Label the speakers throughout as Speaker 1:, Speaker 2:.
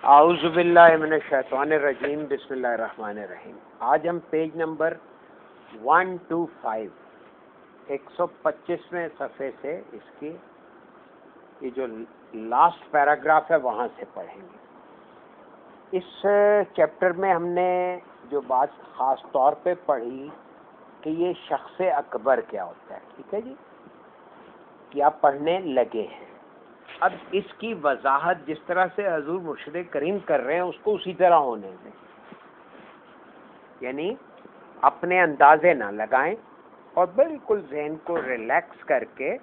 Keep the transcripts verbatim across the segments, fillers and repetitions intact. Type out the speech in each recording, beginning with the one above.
Speaker 1: आऊज़ुबिल्लाहि मिनश्शैतानिर्रजीम बिस्मिल्लाहिर्रहमानिर्रहीम। आज हम पेज नंबर एक सौ पच्चीस एक सौ पच्चीसवें सफ़े से इसकी ये जो लास्ट पैराग्राफ है वहाँ से पढ़ेंगे। इस चैप्टर में हमने जो बात ख़ास तौर पे पढ़ी कि ये शख्स अकबर क्या होता है, ठीक है जी, कि आप पढ़ने लगे हैं। अब इसकी वजाहत जिस तरह से हजूर मुर्शिद करीम कर रहे हैं उसको उसी तरह होने दें, यानी अपने अंदाजे ना लगाएं और बिल्कुल ज़हन को रिलैक्स करके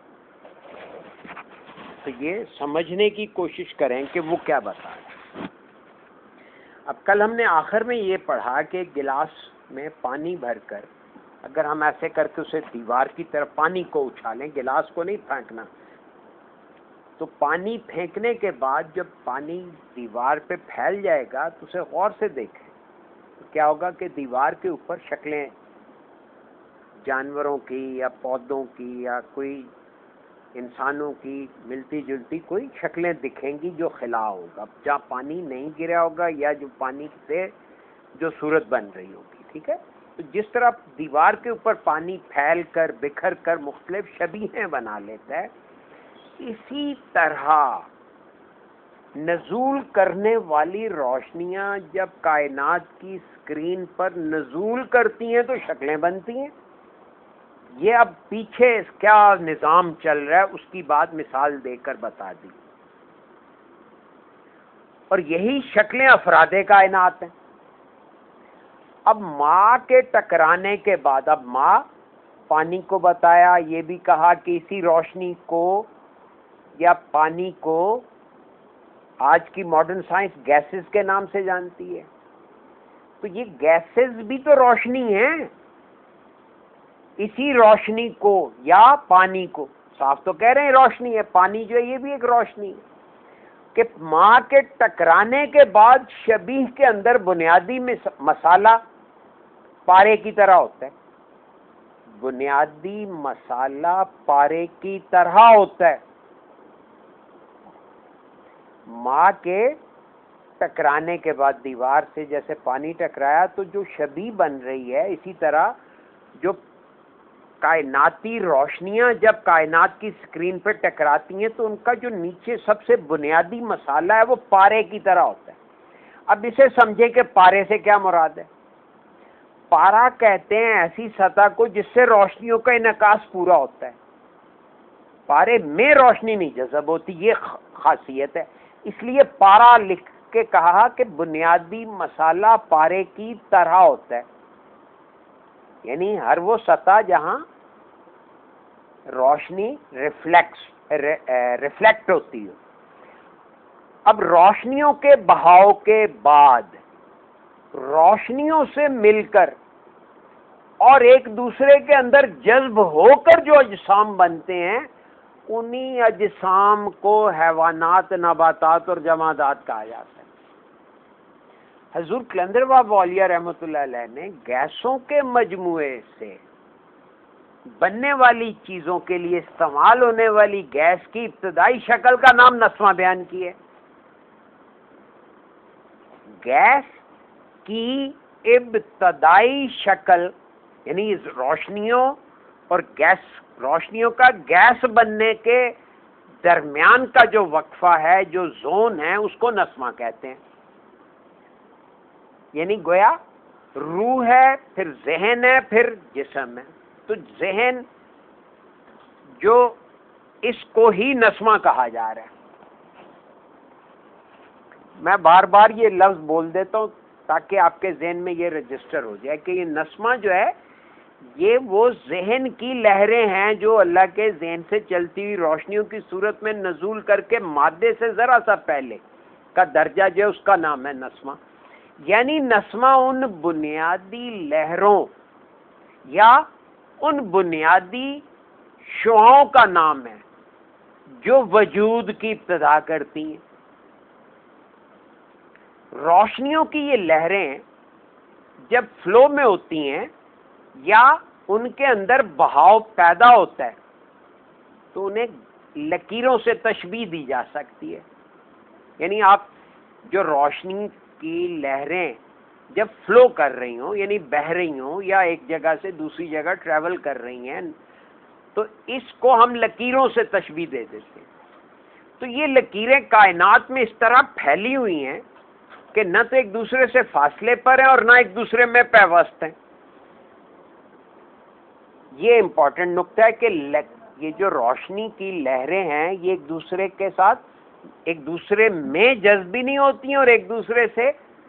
Speaker 1: तो ये समझने की कोशिश करें कि वो क्या बता रहे हैं। अब कल हमने आखिर में ये पढ़ा कि गिलास में पानी भरकर अगर हम ऐसे करके उसे दीवार की तरफ पानी को उछालें, गिलास को नहीं फेंकना, तो पानी फेंकने के बाद जब पानी दीवार पे फैल जाएगा तो उसे गौर से देखें तो क्या होगा कि दीवार के ऊपर शक्लें जानवरों की या पौधों की या कोई इंसानों की मिलती जुलती कोई शक्लें दिखेंगी जो खिला होगा, जहाँ पानी नहीं गिरा होगा या जो पानी से जो सूरत बन रही होगी, ठीक है। तो जिस तरह दीवार के ऊपर पानी फैल कर बिखर कर मुख्तलिफ शबीहें बना लेता है, इसी तरह नजूल करने वाली रोशनियां जब कायनात की स्क्रीन पर नजूल करती हैं तो शक्लें बनती हैं। ये अब पीछे क्या निजाम चल रहा है उसकी बात मिसाल देकर बता दी, और यही शक्लें अफरादे कायनात हैं। अब माँ के टकराने के बाद, अब माँ पानी को बताया, ये भी कहा कि इसी रोशनी को या पानी को आज की मॉडर्न साइंस गैसेस के नाम से जानती है। तो ये गैसेस भी तो रोशनी है। इसी रोशनी को या पानी को, साफ तो कह रहे हैं रोशनी है, पानी जो है ये भी एक रोशनी है, कि माँ के टकराने के बाद शबीह के अंदर बुनियादी मसाला पारे की तरह होता है। बुनियादी मसाला पारे की तरह होता है। माँ के टकराने के बाद दीवार से जैसे पानी टकराया तो जो शबी बन रही है, इसी तरह जो कायनाती रोशनियां जब कायनात की स्क्रीन पर टकराती हैं तो उनका जो नीचे सबसे बुनियादी मसाला है वो पारे की तरह होता है। अब इसे समझे कि पारे से क्या मुराद है। पारा कहते हैं ऐसी सतह को जिससे रोशनियों का इनकास पूरा होता है। पारे में रोशनी नहीं जज़ब होती, ये खासियत है। इसलिए पारा लिख के कहा कि बुनियादी मसाला पारे की तरह होता है, यानी हर वो सतह जहां रोशनी रिफ्लेक्स रे, रिफ्लेक्ट होती है। अब रोशनियों के बहाव के बाद रोशनियों से मिलकर और एक दूसरे के अंदर जज्ब होकर जो अजसाम बनते हैं, उन्हीं अजसाम को हैवानात, नबातात और जमादात कहा जाता है। हजूर कलंदर बाबा औलिया रहमतुल्लाह अलैह ने गैसों के मजमुए से बनने वाली चीजों के लिए इस्तेमाल होने वाली गैस की इब्तदाई शक्ल का नाम नस्मा बयान की है। गैस की इब्तदाई शक्ल यानी रोशनियों और गैस, रोशनियों का गैस बनने के दरमियान का जो वक्फा है, जो जोन है, उसको नस्मा कहते हैं। यानी गोया रूह है, फिर जहन है, फिर जिस्म है। तो जहन जो इसको ही नस्मा कहा जा रहा है। मैं बार बार ये लफ्ज बोल देता हूं ताकि आपके जहन में ये रजिस्टर हो जाए कि ये नस्मा जो है ये वो जहन की लहरें हैं जो अल्लाह के जहन से चलती हुई रोशनियों की सूरत में नजूल करके मादे से जरा सा पहले का दर्जा जो है उसका नाम है नस्मा। यानी नस्मा उन बुनियादी लहरों या उन बुनियादी शुआओं का नाम है जो वजूद की इब्तदा करती हैं। रोशनियों की ये लहरें जब फ्लो में होती हैं या उनके अंदर बहाव पैदा होता है तो उन्हें लकीरों से तशबीह दी जा सकती है। यानी आप जो रोशनी की लहरें जब फ्लो कर रही हों, यानी बह रही हों या एक जगह से दूसरी जगह ट्रैवल कर रही हैं, तो इसको हम लकीरों से तशबीह दे देते हैं। तो ये लकीरें कायनात में इस तरह फैली हुई हैं कि न तो एक दूसरे से फासले पर हैं और ना एक दूसरे में पैवस्त हैं। ये इंपॉर्टेंट नुक्ता है कि ये जो रोशनी की लहरें हैं ये एक दूसरे के साथ एक दूसरे में जज्ब भी नहीं होती हैं और एक दूसरे से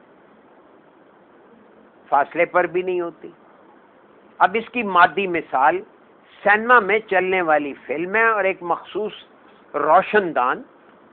Speaker 1: फासले पर भी नहीं होती। अब इसकी मादी मिसाल सिनेमा में चलने वाली फिल्म है और एक मखसूस रोशनदान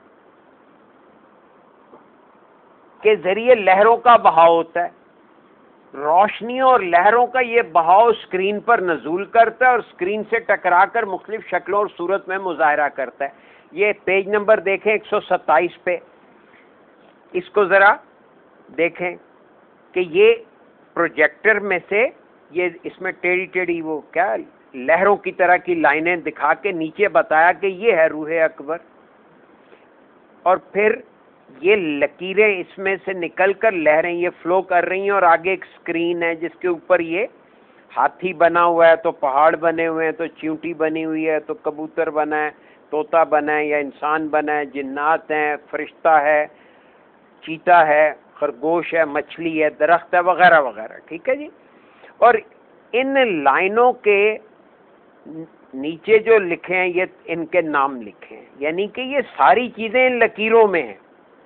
Speaker 1: के जरिए लहरों का बहाव होता है। रोशनी और लहरों का ये बहाव स्क्रीन पर नजूल करता है और स्क्रीन से टकराकर मुख्तलिफ शक्लों और सूरत में मुजाहरा करता है। ये पेज नंबर देखें एक सौ सत्ताईस पे, इसको ज़रा देखें कि ये प्रोजेक्टर में से ये इसमें टेढ़ी टेढ़ी वो क्या लहरों की तरह की लाइनें दिखा के नीचे बताया कि ये है रूहे अकबर, और फिर ये लकीरें इसमें से निकलकर लहरें ये फ्लो कर रही हैं और आगे एक स्क्रीन है जिसके ऊपर ये हाथी बना हुआ है, तो पहाड़ बने हुए हैं, तो चींटी बनी हुई है, तो कबूतर बना है, तोता बना है या इंसान बना है, जिन्नात हैं, फरिश्ता है, चीता है, खरगोश है, मछली है, दरख्त है, वगैरह वगैरह। ठीक है जी। और इन लाइनों के नीचे जो लिखे हैं ये इनके नाम लिखे हैं, यानी कि ये सारी चीजें इन लकीरों में हैं।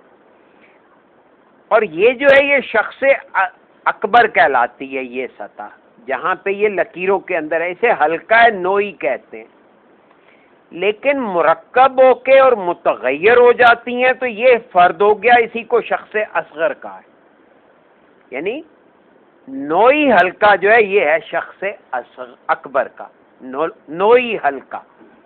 Speaker 1: और ये जो है ये शख्स अकबर कहलाती है ये सतह, जहां पे ये लकीरों के अंदर है। इसे हल्का नोई कहते हैं, लेकिन मुरक्कब होके और मुतगय्यर हो जाती हैं तो ये फर्द हो गया, इसी को शख्स असगर का है। यानी नोई हल्का जो है ये है शख्स असगर अकबर का। नो, नोई हल्का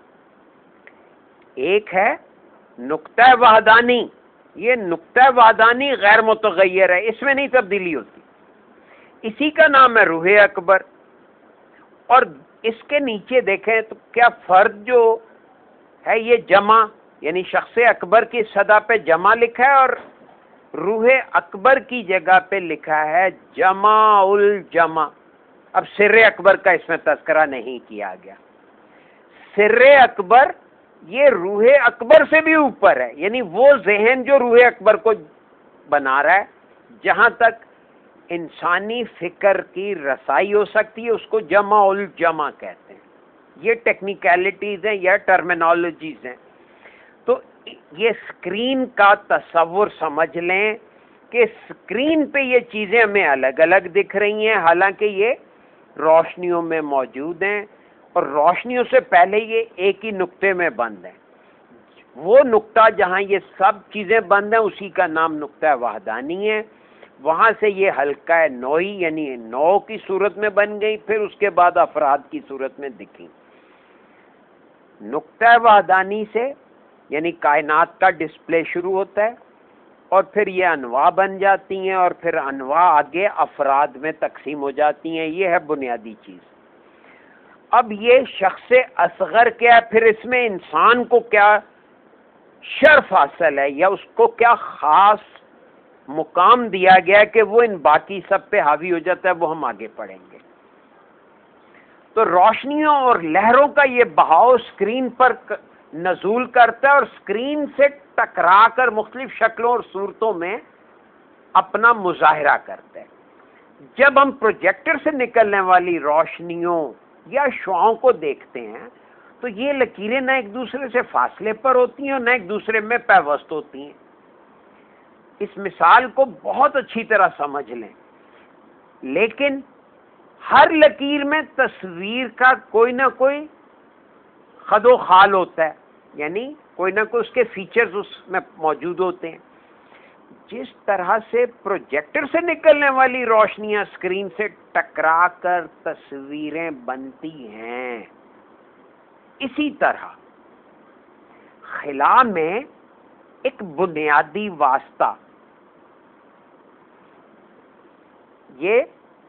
Speaker 1: एक है नुक्ता वहदानी, ये नुक्ता वहदानी गैर मुतगय्यर है, इसमें नहीं तब्दीली होती, इसी का नाम है रूहे अकबर। और इसके नीचे देखें तो क्या फर्द जो है ये जमा, यानी शख्स अकबर की सदा पे जमा लिखा है और रूहे अकबर की जगह पे लिखा है जमा उल जमा। अब सिर्रे अकबर का इसमें तज़किरा नहीं किया गया। सिर्रे अकबर ये रूहे अकबर से भी ऊपर है, यानी वो ज़हन जो रूहे अकबर को बना रहा है, जहां तक इंसानी फिक्र की रसाई हो सकती है उसको जमा उल जमा कहते हैं। ये टेक्निकलिटीज हैं या टर्मिनोलॉजीज हैं। तो ये स्क्रीन का तस्वुर समझ लें कि स्क्रीन पे ये चीज़ें हमें अलग अलग दिख रही हैं, हालांकि ये रोशनियों में मौजूद हैं और रोशनियों से पहले ये एक ही नुक्ते में बंद है। वो नुक्ता जहां ये सब चीज़ें बंद हैं उसी का नाम नुक्ता वहदानी है। वहां से ये हल्का नोई यानी नौ की सूरत में बन गई, फिर उसके बाद अफराद की सूरत में दिखी। नुक्ता वहदानी से यानी कायनात का डिस्प्ले शुरू होता है और फिर ये अनवा बन जाती हैं और फिर अनवा आगे अफराद में तकसीम हो जाती हैं। ये है बुनियादी चीज़। अब ये शख्स असगर क्या है, फिर इसमें इंसान को क्या शर्फ हासिल है या उसको क्या ख़ास मुकाम दिया गया है कि वो इन बाकी सब पे हावी हो जाता है, वो हम आगे पढ़ेंगे। तो रोशनियों और लहरों का ये बहाव स्क्रीन पर नजूल करता है और स्क्रीन से टकरा कर मुख्तलिफ शक्लों और सूरतों में अपना मुजाहरा करता है। जब हम प्रोजेक्टर से निकलने वाली रोशनियों या शुआओं को देखते हैं तो ये लकीरें न एक दूसरे से फासले पर होती हैं और न एक दूसरे में पैवस्त होती हैं। इस मिसाल को बहुत अच्छी तरह समझ लें, लेकिन हर लकीर में तस्वीर का कोई ना कोई खदो खाल होता है, यानी कोई ना कोई उसके फीचर्स उसमें मौजूद होते हैं। जिस तरह से प्रोजेक्टर से निकलने वाली रोशनियां स्क्रीन से टकरा कर तस्वीरें बनती हैं, इसी तरह खिला में एक बुनियादी वास्ता, ये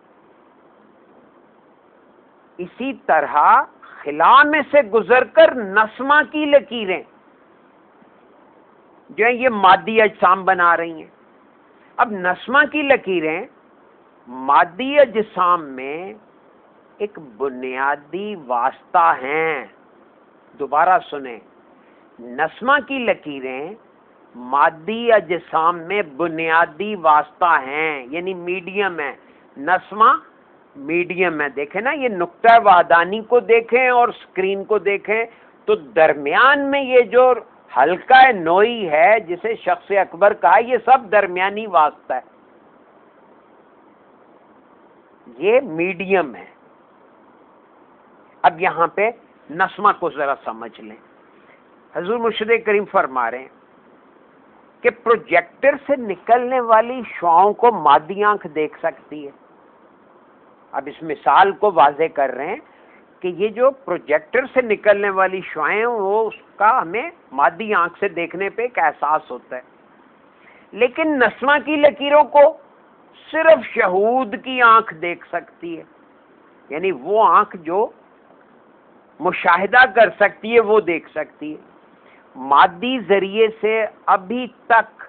Speaker 1: इसी तरह खिला में से गुजरकर नस्मा की लकीरें जो है ये मादी अजसाम बना रही हैं। अब नस्मा की लकीरें मादी अजसाम में एक बुनियादी वास्ता हैं। दोबारा सुने, नस्मा की लकीरें मादी अजसाम में बुनियादी वास्ता हैं, यानी मीडियम है। नस्मा मीडियम है। देखें ना, ये नुक्ता वादानी को देखें और स्क्रीन को देखें तो दरमियान में ये जो हल्का नोई है जिसे शख्स अकबर कहा, ये सब दरमियानी वास्ता है, ये मीडियम है। अब यहां पे नस्मा को जरा समझ लें। हजूर मुर्शिद करीम फरमा रहे हैं कि प्रोजेक्टर से निकलने वाली शुआओं को मादी आंख देख सकती है। अब इस मिसाल को वाजे कर रहे हैं कि ये जो प्रोजेक्टर से निकलने वाली शुआएं, वो उसका हमें मादी आंख से देखने पे एक एहसास होता है। लेकिन नस्मा की लकीरों को सिर्फ शहूद की आंख देख सकती है, यानी वो आंख जो मुशाहिदा कर सकती है वो देख सकती है। मादी जरिए से अभी तक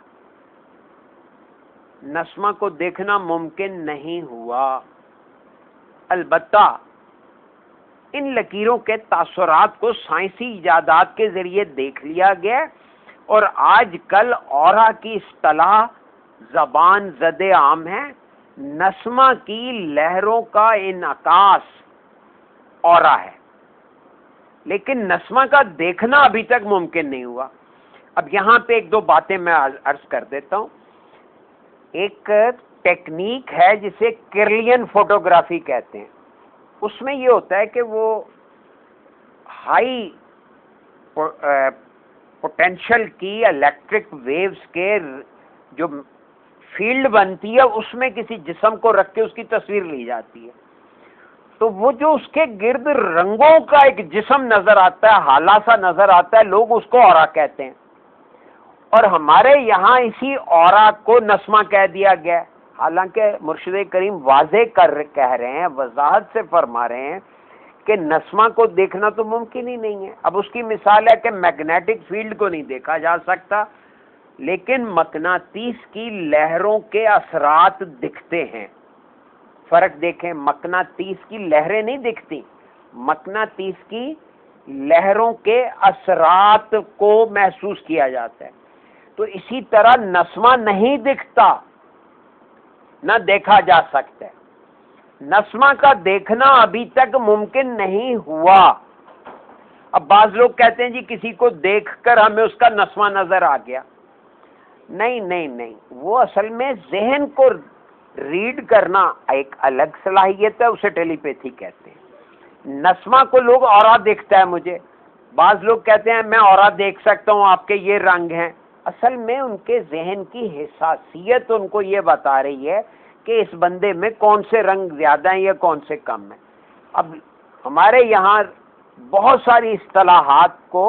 Speaker 1: नस्मा को देखना मुमकिन नहीं हुआ। अलबत्ता इन लकीरों के तासुरात को साइंसी इजादात के जरिए देख लिया गया और आजकल औरा की इस्तिलाह जबान ज़दे आम है। नस्मा की लहरों का इनकास औरा है, लेकिन नस्मा का देखना अभी तक मुमकिन नहीं हुआ। अब यहां पे एक दो बातें मैं अर्ज कर देता हूं। एक टेक्निक है जिसे किरलियन फोटोग्राफी कहते हैं। उसमें ये होता है कि वो हाई पोटेंशियल की इलेक्ट्रिक वेव्स के जो फील्ड बनती है उसमें किसी जिस्म को रख के उसकी तस्वीर ली जाती है। तो वो जो उसके गिर्द रंगों का एक जिस्म नजर आता है, हाला सा नजर आता है, लोग उसको औरा कहते हैं। और हमारे यहाँ इसी औरा को नस्मा कह दिया गया। हालांकि मुर्शिद करीम वाजे कर कह रहे हैं, वजाहत से फरमा रहे हैं कि नस्मा को देखना तो मुमकिन ही नहीं है। अब उसकी मिसाल है कि मैग्नेटिक फील्ड को नहीं देखा जा सकता, लेकिन मकनातीस की लहरों के असरात दिखते हैं। फर्क देखें, मकनातीस की लहरें नहीं दिखती, मकनातीस की लहरों के असरात को महसूस किया जाता है। तो इसी तरह नस्मा नहीं दिखता, न देखा जा सकता है। नस्मा का देखना अभी तक मुमकिन नहीं हुआ। अब बाज लोग कहते हैं जी किसी को देखकर हमें उसका नस्मा नजर आ गया। नहीं नहीं नहीं, वो असल में जहन को रीड करना एक अलग सलाहियत है, उसे टेलीपैथी कहते हैं। नस्मा को लोग औरा दिखता है मुझे, बाज लोग कहते हैं मैं औरा देख सकता हूं, आपके ये रंग हैं। असल में उनके जहन की हिसासियत उनको ये बता रही है कि इस बंदे में कौन से रंग ज्यादा हैं या कौन से कम हैं। अब हमारे यहाँ बहुत सारी इस्तिलाहात को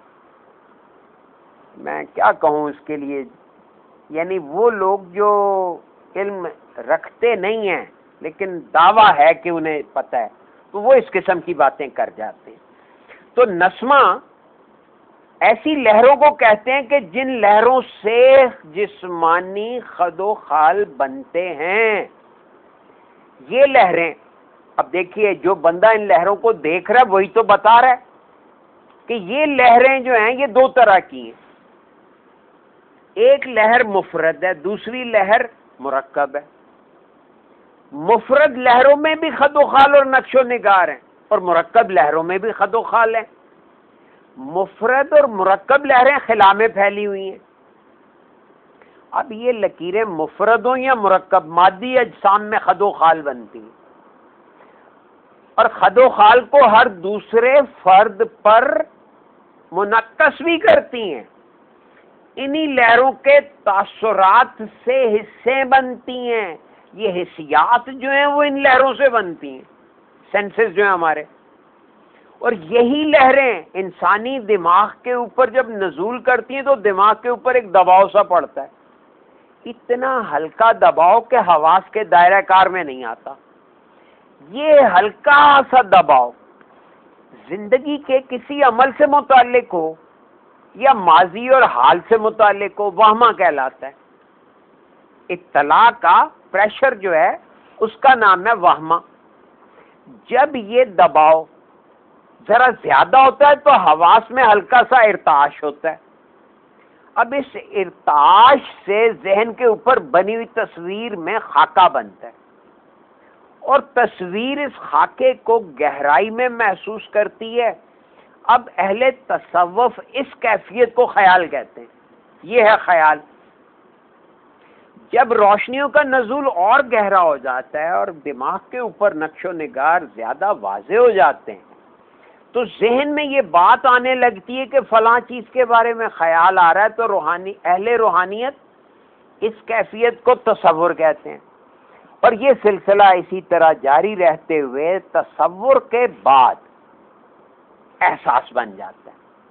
Speaker 1: मैं क्या कहूँ इसके लिए, यानी वो लोग जो इल्म रखते नहीं हैं लेकिन दावा है कि उन्हें पता है, तो वो इस किस्म की बातें कर जाते हैं। तो नस्मा ऐसी लहरों को कहते हैं कि जिन लहरों से जिस्मानी खदो खाल बनते हैं। ये लहरें, अब देखिए जो बंदा इन लहरों को देख रहा है वही तो बता रहा है कि ये लहरें जो हैं ये दो तरह की हैं। एक लहर मुफरद है, दूसरी लहर मुरक्कब है। मुफरद लहरों में भी खदो खाल और नक्शो निगार हैं और मुरक्कब लहरों में भी खदो खाल है। मुफरद और मुरक्कब लहरें खिला में फैली हुई हैं। अब ये लकीरें मुफरद हो या मुरक्कब, मादी अजसाम में खदो खाल बनती हैं और खदो खाल को हर दूसरे फर्द पर मुनक्कस भी करती हैं। इन्हीं लहरों के तासुरात से हिस्से बनती हैं। ये हिस्सियात जो हैं वो इन लहरों से बनती हैं, सेंसेस जो हैं हमारे। और यही लहरें इंसानी दिमाग के ऊपर जब नजूल करती हैं तो दिमाग के ऊपर एक दबाव सा पड़ता है। इतना हल्का दबाव के हवास के दायरा कार में नहीं आता। ये हल्का सा दबाव जिंदगी के किसी अमल से मुताल्लिक हो या माजी और हाल से मुताल्लिक हो, वहमा कहलाता है। इत्तला का प्रेशर जो है उसका नाम है वहमा। जब ये दबाव जरा ज्यादा होता है तो हवास में हल्का सा इर्ताश होता है। अब इस इर्ताश से जहन के ऊपर बनी हुई तस्वीर में खाका बनता है और तस्वीर इस खाके को गहराई में महसूस करती है। अब अहले तसव्वुफ इस कैफियत को ख्याल कहते हैं। ये है ख्याल। जब रोशनियों का नज़ुल और गहरा हो जाता है और दिमाग के ऊपर नक्शो निगार ज्यादा वाज़े हो जाते हैं तो जहन में ये बात आने लगती है कि फलां चीज के बारे में ख्याल आ रहा है, तो रूहानी अहले रूहानियत इस कैफियत को तसव्वुर कहते हैं। और ये सिलसिला इसी तरह जारी रहते हुए तसव्वुर के बाद एहसास बन जाता है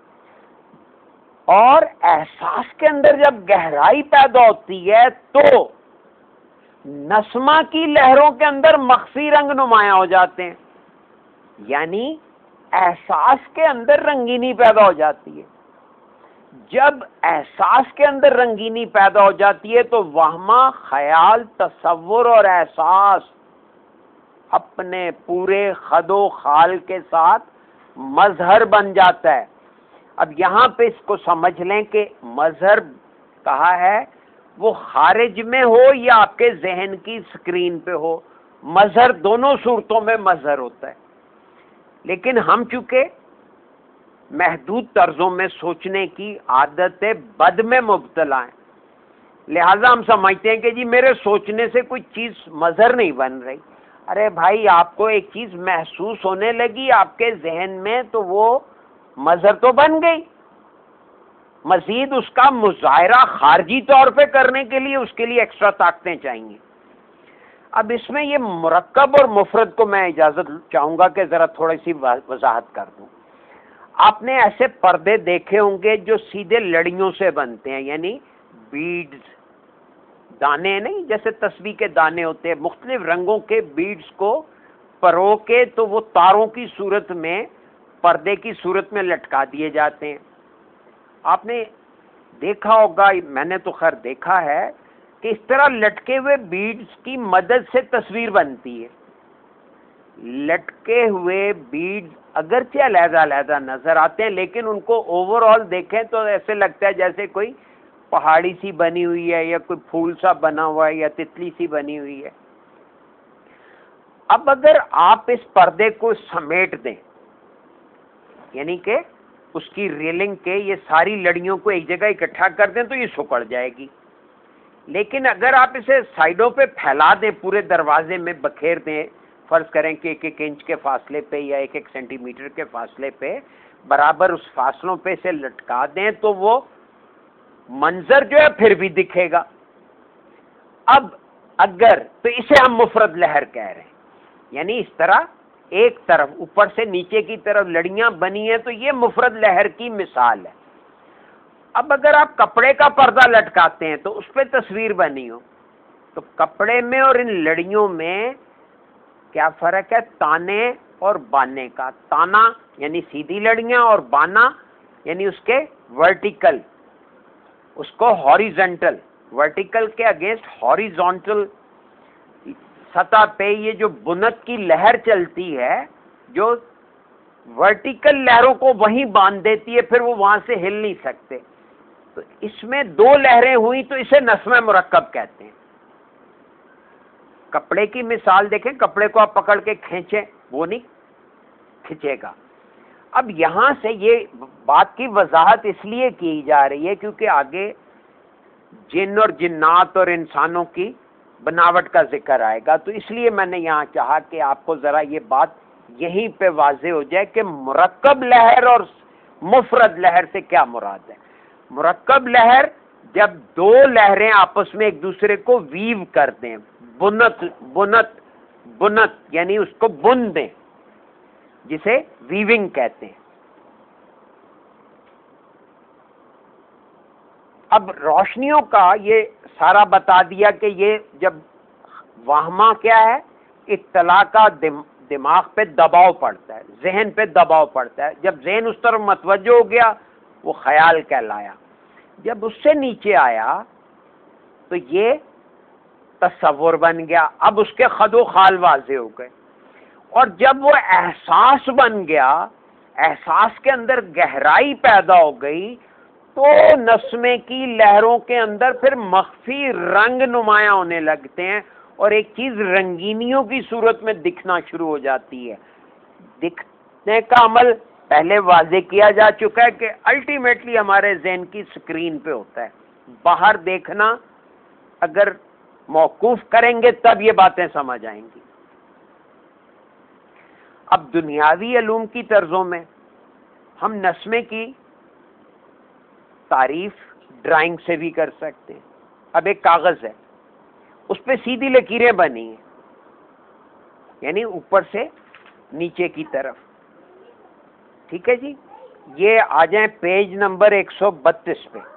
Speaker 1: और एहसास के अंदर जब गहराई पैदा होती है तो नस्मा की लहरों के अंदर मख्फी रंग नुमाया हो जाते हैं, यानी एहसास के अंदर रंगीनी पैदा हो जाती है। जब एहसास के अंदर रंगीनी पैदा हो जाती है तो वहमा, ख्याल, तसव्वुर और एहसास अपने पूरे खदो खाल के साथ मजहर बन जाता है। अब यहाँ पे इसको समझ लें कि मजहर कहा है वो खारिज में हो या आपके जहन की स्क्रीन पे हो, मजहर दोनों सूरतों में मजहर होता है। लेकिन हम चूंकि महदूद तर्जों में सोचने की आदत बद में मुब्तला हैं, लिहाजा हम समझते हैं कि जी मेरे सोचने से कोई चीज मजहर नहीं बन रही। अरे भाई, आपको एक चीज महसूस होने लगी आपके जहन में तो वो मजहर तो बन गई। मजीद उसका मुजाहरा खारजी तौर पे करने के लिए उसके लिए एक्स्ट्रा ताकतें चाहिए। अब इसमें ये मुरक्कब और मुफरद को मैं इजाजत चाहूंगा कि जरा थोड़ी सी वजाहत कर दूं। आपने ऐसे पर्दे देखे होंगे जो सीधे लड़ियों से बनते हैं, यानी बीड्स, दाने नहीं, जैसे तस्बीह के दाने होते हैं, मुख्तलिफ रंगों के बीड्स को परो के तो वो तारों की सूरत में, पर्दे की सूरत में लटका दिए जाते हैं। आपने देखा होगा, मैंने तो खैर देखा है कि इस तरह लटके हुए बीड्स की मदद से तस्वीर बनती है। लटके हुए बीड्स अगरचे अलग-अलग नजर आते हैं, लेकिन उनको ओवरऑल देखें तो ऐसे लगता है जैसे कोई पहाड़ी सी बनी हुई है या कोई फूल सा बना हुआ है या तितली सी बनी हुई है। अब अगर आप इस पर्दे को समेट दें, यानी कि उसकी रेलिंग के ये सारी लड़ियों को एक जगह इकट्ठा कर दें तो ये सुकड़ जाएगी। लेकिन अगर आप इसे साइडों पे फैला दें, पूरे दरवाजे में बखेर दें, फर्ज करें कि एक एक इंच के फासले पे या एक एक सेंटीमीटर के फासले पे बराबर उस फासलों पे से लटका दें तो वो मंजर जो है फिर भी दिखेगा। अब अगर तो इसे हम मुफरद लहर कह रहे हैं, यानी इस तरह एक तरफ ऊपर से नीचे की तरफ लड़ियां बनी हैं तो ये मुफरद लहर की मिसाल है। अब अगर आप कपड़े का पर्दा लटकाते हैं तो उस पर तस्वीर बनी हो, तो कपड़े में और इन लड़ियों में क्या फर्क है? ताने और बाने का। ताना यानी सीधी लड़ियां और बाना यानी उसके वर्टिकल, उसको हॉरिजॉन्टल, वर्टिकल के अगेंस्ट हॉरिजॉन्टल सतह पे ये जो बुनत की लहर चलती है जो वर्टिकल लहरों को वहीं बांध देती है, फिर वो वहां से हिल नहीं सकते। तो इसमें दो लहरें हुई तो इसे नस्म मुरक्कब कहते हैं। कपड़े की मिसाल देखें, कपड़े को आप पकड़ के खींचें, वो नहीं खिंचेगा। अब यहां से ये बात की वजाहत इसलिए की जा रही है क्योंकि आगे जिन और जिन्नात और इंसानों की बनावट का जिक्र आएगा, तो इसलिए मैंने यहाँ चाहा कि आपको जरा ये बात यहीं पे वाजे हो जाए कि मुरक्कब लहर और मुफरद लहर से क्या मुराद है। मुरक्कब लहर जब दो लहरें आपस में एक दूसरे को वीव कर दें, बुनत बुनत बुनत यानी उसको बुन दें, जिसे वीविंग कहते हैं। अब रोशनियों का ये सारा बता दिया कि ये जब वाहमा क्या है, इत्तला का दिम, दिमाग पे दबाव पड़ता है, जहन पे दबाव पड़ता है। जब जहन उस तरफ मतवज्जो हो गया वो ख्याल कहलाया। जब उससे नीचे आया तो ये तस्वुर बन गया, अब उसके खदो खाल वाजे हो गए। और जब वो एहसास बन गया, एहसास के अंदर गहराई पैदा हो गई, तो नस्मे की लहरों के अंदर फिर मख्फी रंग नुमाया होने लगते हैं और एक चीज रंगीनियों की सूरत में दिखना शुरू हो जाती है। दिखने का अमल पहले वाजे किया जा चुका है कि अल्टीमेटली हमारे ज़हन की स्क्रीन पे होता है। बाहर देखना अगर मौकूफ करेंगे तब ये बातें समझ आएंगी। अब दुनियावी अलूम की तर्जों में हम नस्मे की तारीफ ड्राइंग से भी कर सकते हैं। अब एक कागज है, उस पर सीधी लकीरें बनी हैं, यानी ऊपर से नीचे की तरफ, ठीक है जी। ये आ जाए पेज नंबर एक सौ बत्तीस पे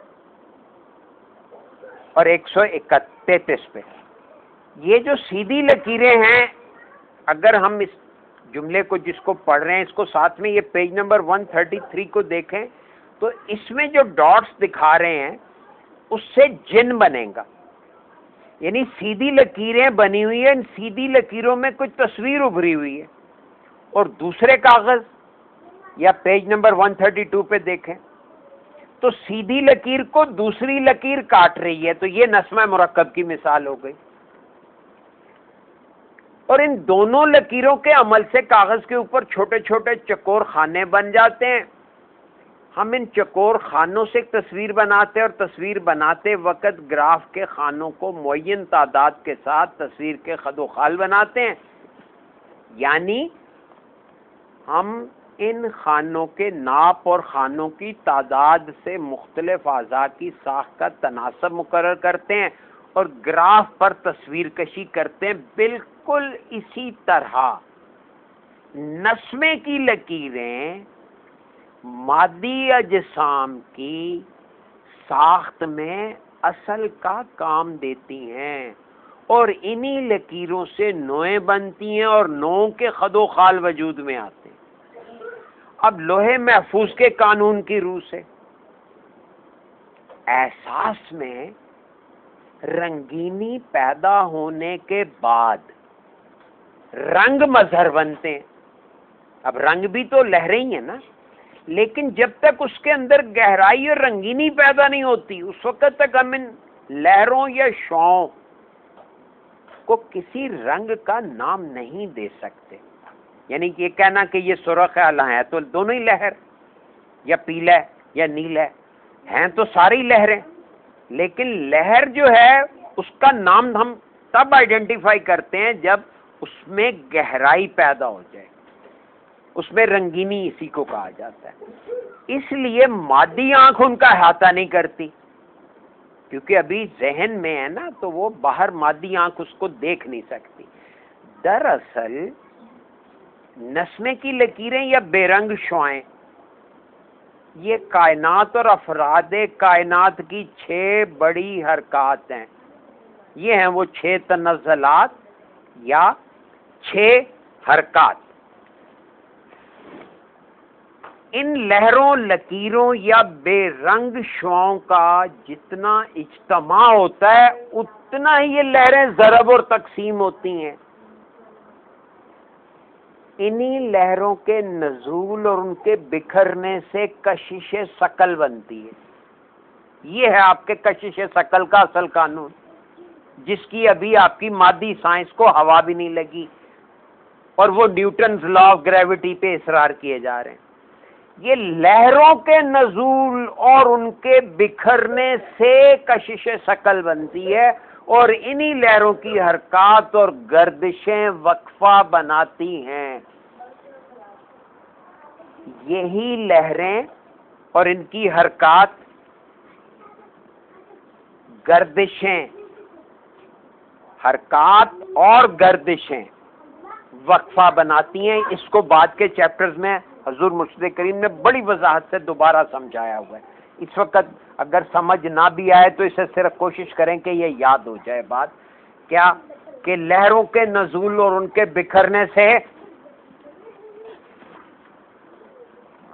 Speaker 1: और एक सौ तैंतीस पे। ये जो सीधी लकीरें हैं, अगर हम इस जुमले को जिसको पढ़ रहे हैं इसको साथ में ये पेज नंबर एक सौ तैंतीस को देखें तो इसमें जो डॉट्स दिखा रहे हैं उससे जिन बनेगा, यानी सीधी लकीरें बनी हुई है, इन सीधी लकीरों में कुछ तस्वीर उभरी हुई है। और दूसरे कागज या पेज नंबर एक सौ बत्तीस पे देखें तो सीधी लकीर को दूसरी लकीर काट रही है, तो ये नस्मा मुरक्कब की मिसाल हो गई। और इन दोनों लकीरों के अमल से कागज के ऊपर छोटे छोटे चकोर खाने बन जाते हैं। हम इन चकोर खानों से एक तस्वीर बनाते हैं और तस्वीर बनाते वक्त ग्राफ के खानों को मुअय्यन तादाद के साथ तस्वीर के खदो खाल बनाते हैं, यानी हम इन खानों के नाप और खानों की तादाद से मुख्तलिफ आज़ा की साख का तनासब मुकर्रर करते हैं और ग्राफ पर तस्वीर कशी करते हैं। बिल्कुल इसी तरह नस्मे की लकीरें मादी अजसाम की साख्त में असल का काम देती हैं और इन्हीं लकीरों से नोएं बनती हैं और नों के खदो खाल वजूद में आते हैं। अब लोहे महफूज के कानून की रूह से एहसास में रंगीनी पैदा होने के बाद रंग मजहर बनते हैं। अब रंग भी तो लहरें ही है ना, लेकिन जब तक उसके अंदर गहराई और रंगीनी पैदा नहीं होती उस वक्त तक हम इन लहरों या शौं को किसी रंग का नाम नहीं दे सकते। यानी कि ये कहना कि ये सुर्ख आला है तो दोनों ही लहर, या पीला है या नीला है, हैं तो सारी लहरें, लेकिन लहर जो है उसका नाम हम तब आइडेंटिफाई करते हैं जब उसमें गहराई पैदा हो जाए, उसमें रंगीनी इसी को कहा जाता है। इसलिए मादी आंख उनका अहाता नहीं करती, क्योंकि अभी जहन में है ना, तो वो बाहर मादी आंख उसको देख नहीं सकती। दरअसल नस्मे की लकीरें या बेरंग शुआएं ये कायनात और अफरादे कायनात की छह बड़ी हरकत हैं। ये हैं वो छह तनज़्ज़ुलात या छह हरकत। इन लहरों लकीरों या बेरंग शुआओं का जितना इज्तमा होता है उतना ही ये लहरें ज़रब और तकसीम होती हैं। इन्हीं लहरों के नज़ूल और उनके बिखरने से कशिश शकल बनती है। ये है आपके कशिश शकल का असल कानून, जिसकी अभी आपकी मादी साइंस को हवा भी नहीं लगी और वो न्यूटन लॉ ऑफ ग्रेविटी पे इसरार किए जा रहे हैं। ये लहरों के नज़ूल और उनके बिखरने से कशिश शकल बनती है और इन्हीं लहरों की हरकत और गर्दिशें वक्फा बनाती हैं। यही लहरें और इनकी हरकत, गर्दिशें, हरकत और गर्दिशें वक्फा बनाती हैं। इसको बाद के चैप्टर्स में हजूर मुर्शिद करीम ने बड़ी वजाहत से दोबारा समझाया हुआ है। इस वक्त अगर समझ ना भी आए तो इसे सिर्फ कोशिश करें कि ये याद हो जाए बात, क्या कि लहरों के नज़ूल और उनके बिखरने से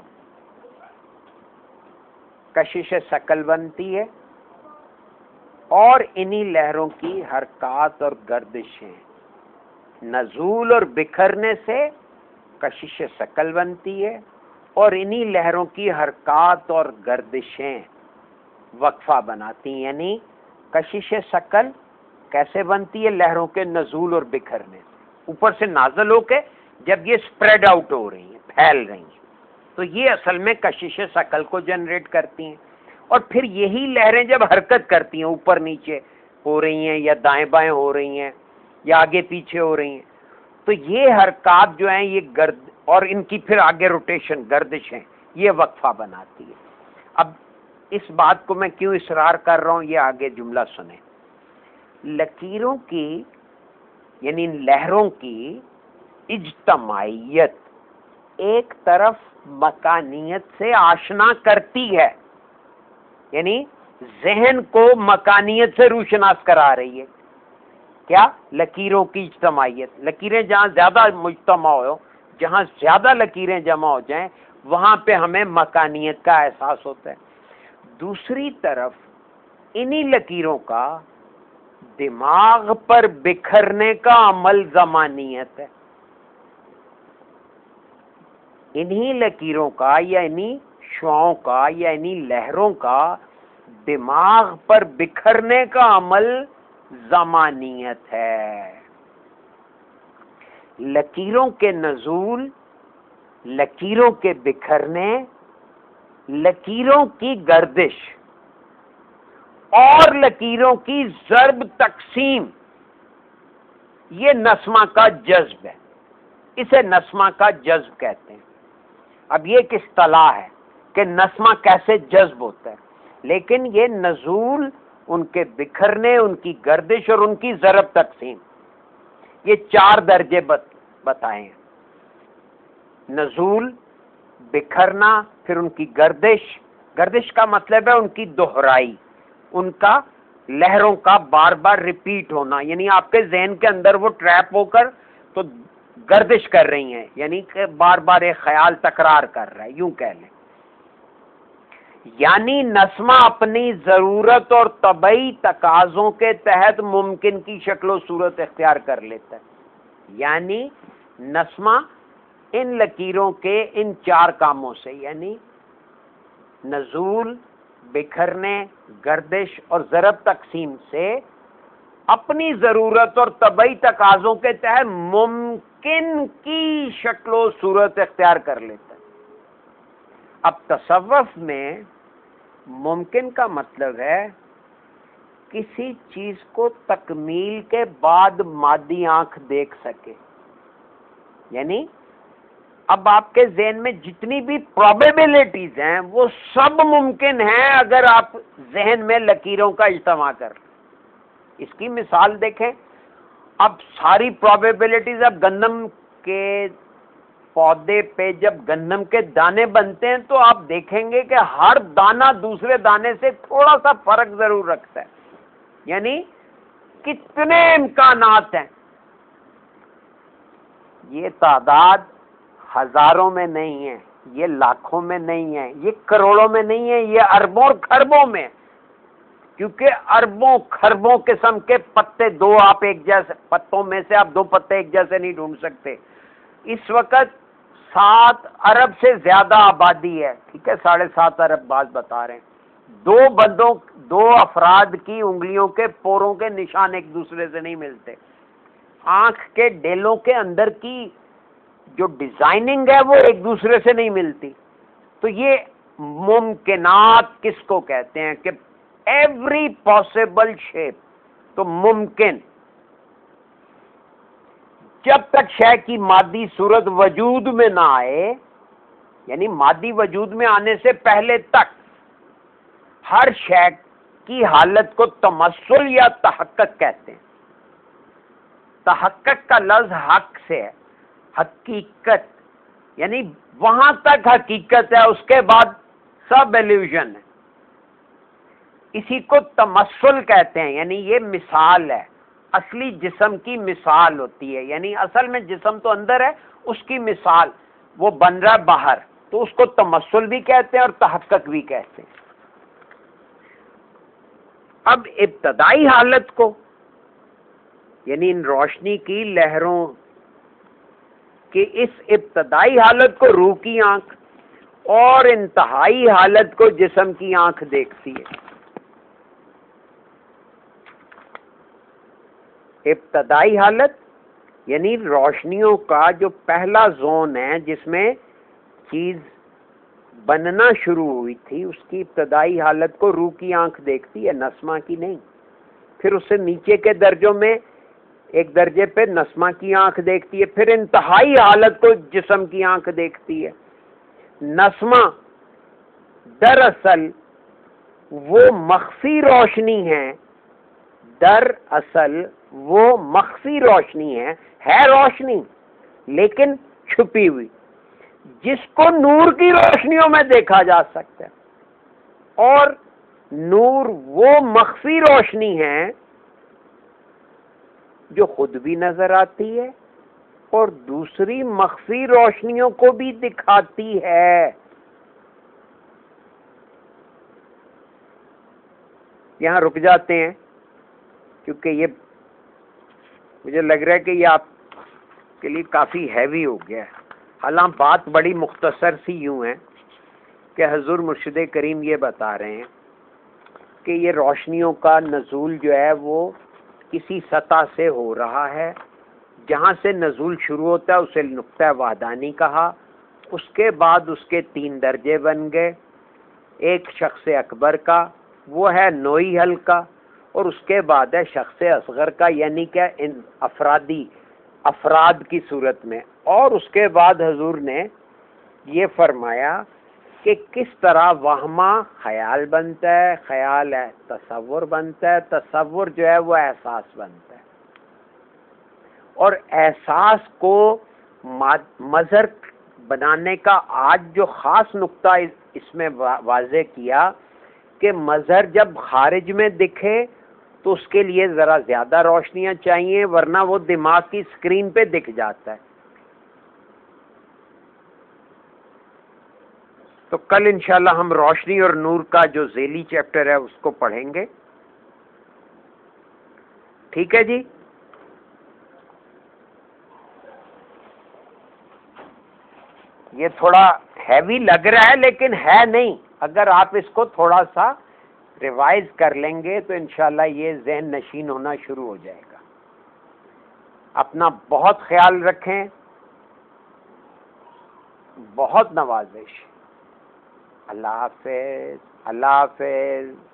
Speaker 1: कशिश शकल बनती है और इन्हीं लहरों की हरकत और गर्दिशें, नजूल और बिखरने से कशिश शकल बनती है, और इन्हीं लहरों की हरकत और गर्दिशें वक्फा बनाती हैं। यानी कशिश शकल कैसे बनती है? लहरों के नजूल और बिखरने से, ऊपर से नाजल होके जब ये स्प्रेड आउट हो रही हैं, फैल रही हैं, तो ये असल में कशिश शकल को जनरेट करती हैं। और फिर यही लहरें जब हरकत करती हैं, ऊपर नीचे हो रही हैं या दाएं बाएं हो रही हैं या आगे पीछे हो रही हैं, तो ये हरकत जो है ये गर्द और इनकी फिर आगे रोटेशन, गर्दिशें, ये वक्फा बनाती है। अब इस बात को मैं क्यों इसरार कर रहा हूं, ये आगे जुमला सुने। लकीरों की यानी लहरों की इज्तमाइयत एक तरफ मकानियत से आशना करती है, यानी जहन को मकानियत से रूशनास करा रही है। क्या? लकीरों की इज्तमाइयत। लकीरें जहां ज्यादा मुज्तमा हो, जहां ज्यादा लकीरें जमा हो जाएं, वहां पे हमें मकानियत का एहसास होता है। दूसरी तरफ इन्हीं लकीरों का दिमाग पर बिखरने का अमल ज़मानियत है। इन्हीं लकीरों का या इन्हीं शुआओं का या इन्हीं लहरों का दिमाग पर बिखरने का अमल ज़मानियत है। लकीरों के नजूल, लकीरों के बिखरने, लकीरों की गर्दिश और लकीरों की ज़र्ब तकसीम, ये नस्मा का जज्ब है। इसे नस्मा का जज्ब कहते हैं। अब ये एक इस्तिलाह है कि नस्मा कैसे जज्ब होता है, लेकिन ये नजूल, उनके बिखरने, उनकी गर्दिश और उनकी ज़र्ब तकसीम, ये चार दर्जे बत, बताए हैं। नजूल, बिखरना, फिर उनकी गर्दिश। गर्दिश का मतलब है उनकी दोहराई, उनका लहरों का बार बार रिपीट होना, यानी आपके जहन के अंदर वो ट्रैप होकर तो गर्दिश कर रही हैं, यानी कि बार बार एक ख्याल तकरार कर रहा है, यूं कह लें। यानी नस्मा अपनी जरूरत और तबई तकाजों के तहत मुमकिन की शक्ल सूरत इख्तियार कर लेता है। यानी नस्मा इन लकीरों के इन चार कामों से, यानी नजूल, बिखरने, गर्दिश और ज़रब तकसीम से अपनी ज़रूरत और तबई तकाज़ों के तहत मुमकिन की शक्ल सूरत इख्तियार कर लेता है। अब तसव्वुफ में मुमकिन का मतलब है किसी चीज को तकमील के बाद मादी आंख देख सके। यानी अब आपके ज़हन में जितनी भी प्रोबेबिलिटीज हैं वो सब मुमकिन हैं अगर आप जहन में लकीरों का इज्तिमा कर। इसकी मिसाल देखें, अब सारी प्रोबेबिलिटीज, अब गंदम के पौधे पे जब गंदम के दाने बनते हैं तो आप देखेंगे कि हर दाना दूसरे दाने से थोड़ा सा फर्क जरूर रखता है। यानी कितने इम्कानात हैं, ये तादाद हजारों में नहीं है, ये लाखों में नहीं है, ये करोड़ों में नहीं है, ये अरबों और खरबों में। क्योंकि अरबों खरबों किस्म के पत्ते दो आप एक जैसे पत्तों में से आप दो पत्ते एक जैसे नहीं ढूंढ सकते। इस वक्त सात अरब से ज्यादा आबादी है, ठीक है, साढ़े सात अरब बात बता रहे हैं। दो बंदों दो अफराद की उंगलियों के पोरों के निशान एक दूसरे से नहीं मिलते। आंख के डेलों के अंदर की जो डिजाइनिंग है वो एक दूसरे से नहीं मिलती। तो ये मुमकिनात किसको कहते हैं कि एवरी पॉसिबल शेप। तो मुमकिन जब तक शय की मादी सूरत वजूद में ना आए, यानी मादी वजूद में आने से पहले तक हर शय की हालत को तमस्सुल या तहक्कुक कहते हैं। तहक्कुक का लफ्ज हक से है, हकीकत, यानी वहां तक हकीकत है, उसके बाद सब इल्यूजन है। इसी को तमस्सुल कहते हैं, यानी ये मिसाल है, असली जिस्म की मिसाल होती है। यानी असल में जिस्म तो अंदर है, उसकी मिसाल वो बन रहा है बाहर, तो उसको तमस्सुल भी कहते हैं और तहक्कुक भी कहते हैं। अब इब्तदाई हालत को, यानी इन रोशनी की लहरों कि इस इब्तदाई हालत को रूह की आंख और इंतहाई हालत को जिस्म की आंख देखती है। इब्तदाई हालत यानी रोशनियों का जो पहला जोन है जिसमें चीज बनना शुरू हुई थी, उसकी इब्तदाई हालत को रूह की आंख देखती है, नस्मा की नहीं। फिर उससे नीचे के दर्जों में एक दर्जे पे नस्मा की आंख देखती है, फिर इंतहाई हालत को जिस्म की आंख देखती है। नस्मा दरअसल वो मख्फी रोशनी है, दरअसल वो मख्फी रोशनी है है रोशनी लेकिन छुपी हुई, जिसको नूर की रोशनियों में देखा जा सकता है। और नूर वो मख्फी रोशनी है जो खुद भी नजर आती है और दूसरी मख्फी रोशनियों को भी दिखाती है। यहां रुक जाते हैं क्योंकि ये मुझे लग रहा है कि ये आपके लिए काफी हैवी हो गया है। हालांकि बात बड़ी मुख्तसर सी यूं है कि हजूर मुर्शिद करीम ये बता रहे हैं कि ये रोशनियों का नजूल जो है वो किसी सतह से हो रहा है। जहाँ से नजूल शुरू होता है उसे नुक्ता वाहदानी कहा। उसके बाद उसके तीन दर्जे बन गए। एक शख्स अकबर का, वो है नोई हल का, और उसके बाद है शख्स असगर का, यानी क्या इन अफरादी अफराद की सूरत में। और उसके बाद हजूर ने ये फरमाया कि किस तरह वहमा ख्याल बनता है, ख्याल है तसव्वुर बनता है, तसव्वुर जो है वो एहसास बनता है, और एहसास को मजहर बनाने का आज जो खास नुक्ता इसमें वाज़े किया कि मजहर जब खारिज में दिखे तो उसके लिए ज़रा ज़्यादा रोशनियाँ चाहिए, वरना वो दिमाग की स्क्रीन पे दिख जाता है। तो कल इंशाल्लाह हम रोशनी और नूर का जो ज़ेली चैप्टर है उसको पढ़ेंगे। ठीक है जी। ये थोड़ा हैवी लग रहा है लेकिन है नहीं। अगर आप इसको थोड़ा सा रिवाइज कर लेंगे तो इंशाल्लाह ये ज़हन नशीन होना शुरू हो जाएगा। अपना बहुत ख्याल रखें। बहुत नवाजिश। अल्लाह हाफ़िज़। अल्लाह हाफ़िज़।